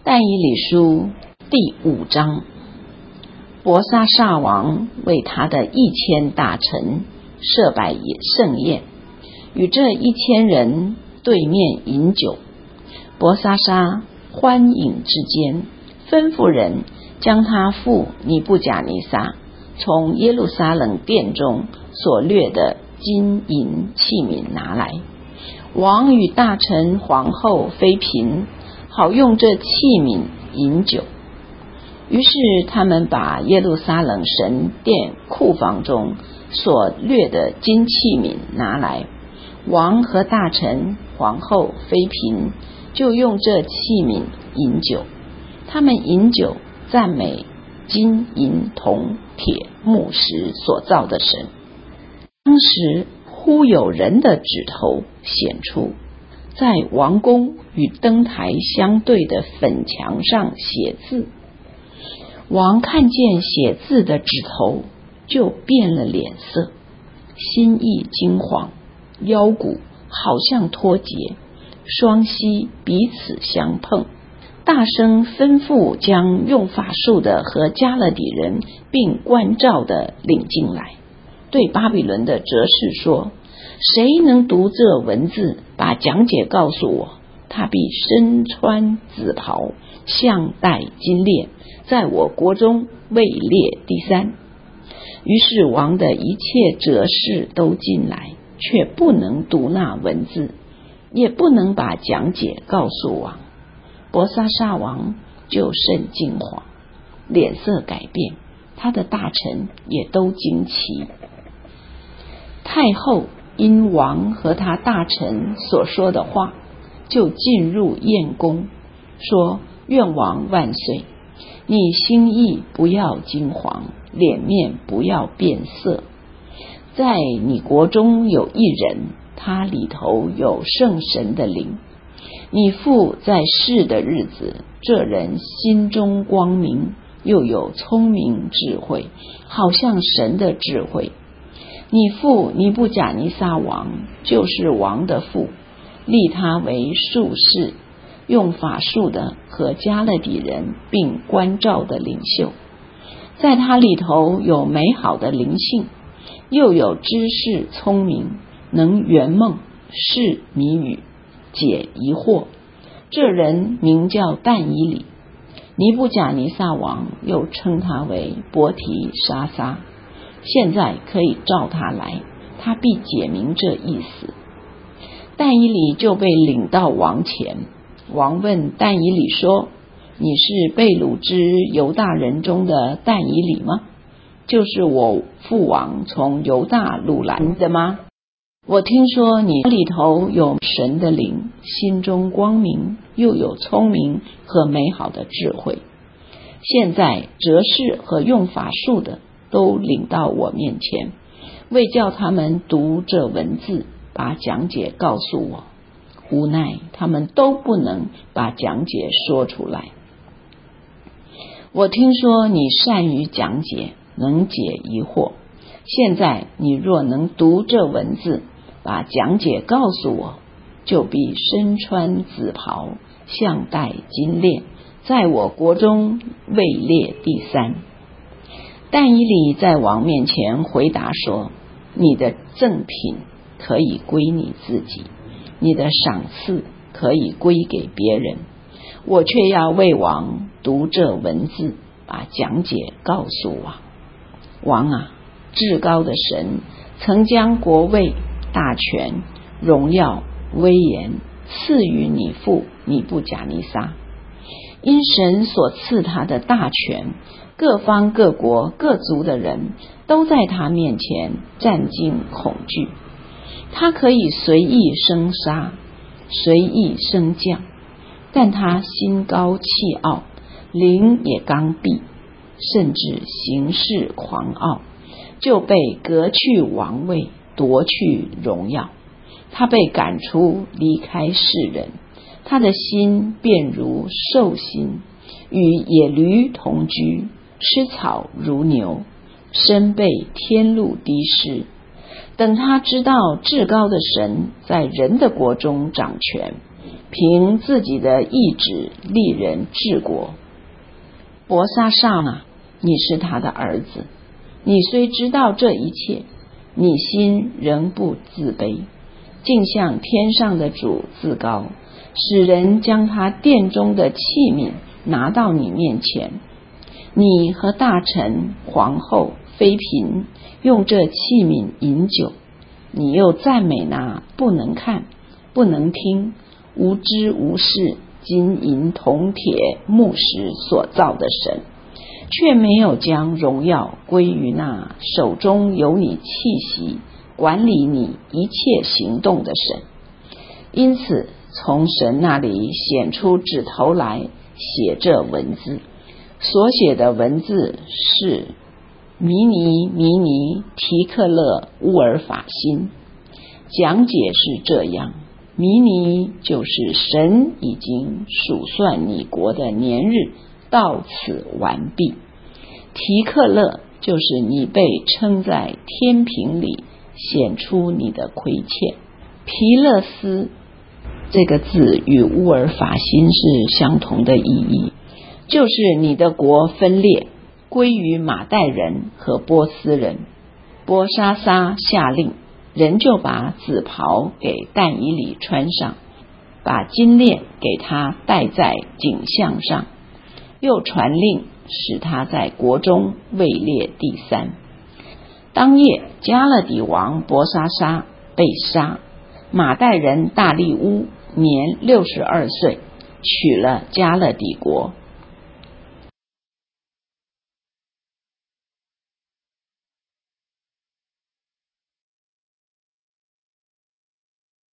但以理书第5章，伯沙撒王为他的1000大臣设摆盛宴，与这1000人对面饮酒。伯沙撒欢饮之间，吩咐人将他父尼布甲尼撒从耶路撒冷殿中所掠的金银器皿拿来，王与大臣、皇后、妃嫔好用这器皿饮酒。于是他们把耶路撒冷神殿库房中所掠的金器皿拿来，王和大臣、皇后、妃嫔就用这器皿饮酒。他们饮酒赞美金银铜铁木石所造的神。当时忽有人的指头显出，在王宫与灯台相对的粉墙上写字。王看见写字的指头，就变了脸色，心意惊惶，腰骨好像脱节，双膝彼此相碰，大声吩咐将用法术的和加勒底人并关照的领进来，对巴比伦的哲士说：谁能读这文字，把讲解告诉我，他必身穿紫袍，项戴金链，在我国中位列第3。于是王的一切哲士都进来，却不能读那文字，也不能把讲解告诉王。伯沙撒王就甚惊惶，脸色改变，他的大臣也都惊奇。太后因王和他大臣所说的话，就进入宴宫，说：愿王万岁！你心意不要惊惶，脸面不要变色。在你国中有一人，他里头有圣神的灵。你父在世的日子，这人心中光明，又有聪明智慧，好像神的智慧。你父尼布甲尼撒王就是王的父，立他为术士，用法术的和加勒底人并关照的领袖。在他里头有美好的灵性，又有知识聪明，能圆梦，释谜语，解疑惑。这人名叫但以理。尼布甲尼撒王又称他为伯提沙撒。现在可以召他来，他必解明这意思。但以理就被领到王前。王问但以理说：你是被掳之犹大人中的但以理吗？就是我父王从犹大掳来的吗？我听说你里头有神的灵，心中光明，又有聪明和美好的智慧。现在哲士和用法术的都领到我面前，为叫他们读这文字，把讲解告诉我。无奈他们都不能把讲解说出来。我听说你善于讲解，能解疑惑。现在你若能读这文字，把讲解告诉我，就必身穿紫袍，项戴金链，在我国中位列第3。但以理在王面前回答说：你的赠品可以归你自己，你的赏赐可以归给别人，我却要为王读这文字，把讲解告诉王。王啊，至高的神曾将国位、大权、荣耀、威严赐予你父尼布甲尼撒。因神所赐他的大权，各方各国各族的人都在他面前战惊恐惧。他可以随意生杀，随意升降，但他心高气傲，灵也刚愎，甚至行事狂傲，就被革去王位，夺去荣耀。他被赶出，离开世人，他的心便如兽心，与野驴同居，吃草如牛，身被天露滴湿。等他知道至高的神在人的国中掌权， 凭自己的意志立人治国。伯沙撒啊，你是他的儿子，你虽知道这一切，你心仍不自卑，竟向天上的主自高，使人将他殿中的器皿拿到你面前。你和大臣、皇后、妃嫔用这器皿饮酒，你又赞美那不能看、不能听、无知无识、金银铜铁木石所造的神，却没有将荣耀归于那手中有你气息、管理你一切行动的神。因此从神那里显出指头来，写这文字。所写的文字是弥尼弥尼提克勒乌尔法辛。讲解是这样：弥尼就是神已经数算你国的年日到此完毕，提克勒就是你被称在天平里，显出你的亏欠。皮勒斯这个字与乌尔法辛是相同的意义，就是你的国分裂，归于马代人和波斯人。伯沙撒下令，人就把紫袍给但以理穿上，把金链给他戴在颈项上，又传令使他在国中位列第三。当夜，加勒底王伯沙撒被杀，马代人大利乌年62岁，取了加勒底国。